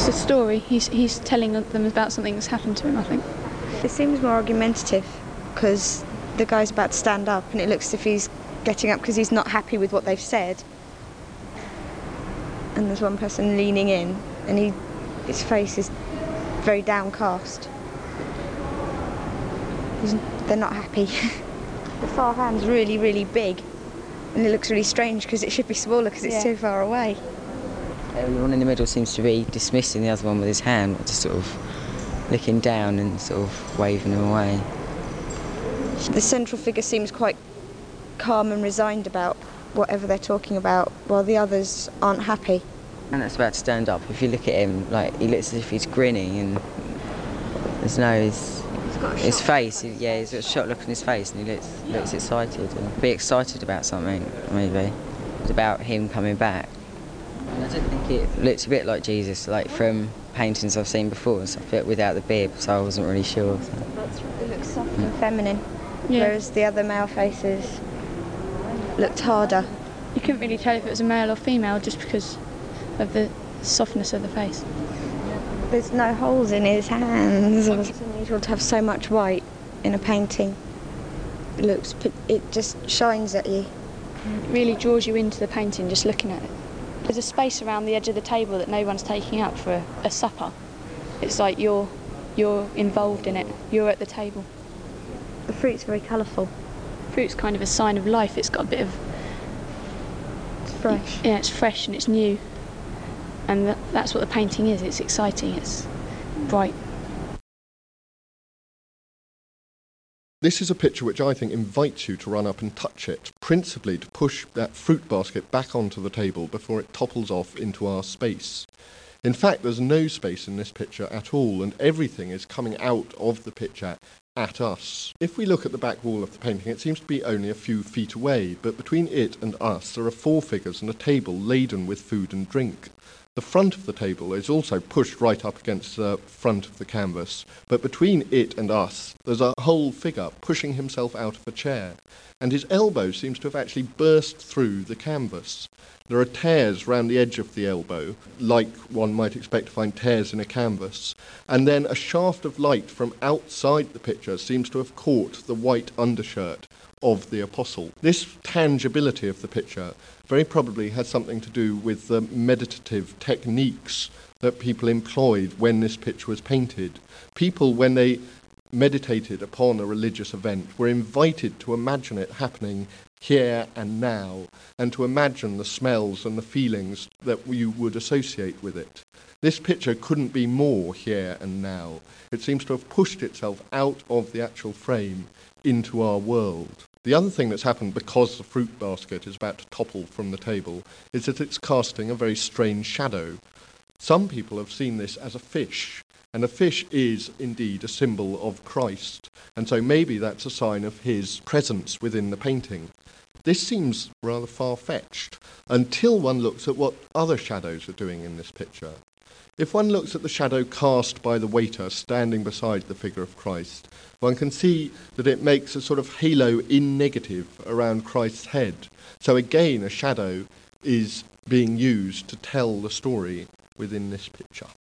It's a story. He's telling them about something that's happened to him, I think. It seems more argumentative because the guy's about to stand up and it looks as if he's getting up because he's not happy with what they've said. And there's one person leaning in and his face is very downcast. They're not happy. The far hand's really, really big and it looks really strange because it should be smaller because it's too far away. The one in the middle seems to be dismissing the other one with his hand, just sort of looking down and sort of waving him away. The central figure seems quite calm and resigned about whatever they're talking about, while the others aren't happy. And that's about to stand up. If you look at him, like, he looks as if he's grinning, and there's no his face. He's got a shocked look on his face, and he looks excited. And be excited about something, maybe. It's about him coming back. And I don't think it looks a bit like Jesus, like from paintings I've seen before and stuff, but without the beard, so I wasn't really sure. So. It looks soft and feminine, whereas the other male faces looked harder. You couldn't really tell if it was a male or female just because of the softness of the face. There's no holes in his hands. It's unusual to have so much white in a painting. It just shines at you. It really draws you into the painting just looking at it. There's a space around the edge of the table that no one's taking up for a supper. It's like you're involved in it. You're at the table. The fruit's very colourful. Fruit's kind of a sign of life. It's got a bit of... It's fresh. Yeah, it's fresh and it's new. And that's what the painting is. It's exciting. It's bright. This is a picture which I think invites you to run up and touch it, principally to push that fruit basket back onto the table before it topples off into our space. In fact, there's no space in this picture at all, and everything is coming out of the picture at us. If we look at the back wall of the painting, it seems to be only a few feet away, but between it and us there are four figures and a table laden with food and drink. The front of the table is also pushed right up against the front of the canvas, but between it and us there's a whole figure pushing himself out of a chair, and his elbow seems to have actually burst through the canvas. There are tears round the edge of the elbow, like one might expect to find tears in a canvas, and then a shaft of light from outside the picture seems to have caught the white undershirt of the apostle. This tangibility of the picture very probably has something to do with the meditative techniques that people employed when this picture was painted. People, when they meditated upon a religious event, were invited to imagine it happening here and now, and to imagine the smells and the feelings that you would associate with it. This picture couldn't be more here and now. It seems to have pushed itself out of the actual frame into our world. The other thing that's happened because the fruit basket is about to topple from the table is that it's casting a very strange shadow. Some people have seen this as a fish, and a fish is indeed a symbol of Christ, and so maybe that's a sign of his presence within the painting. This seems rather far-fetched until one looks at what other shadows are doing in this picture. If one looks at the shadow cast by the waiter standing beside the figure of Christ, one can see that it makes a sort of halo in negative around Christ's head. So again, a shadow is being used to tell the story within this picture.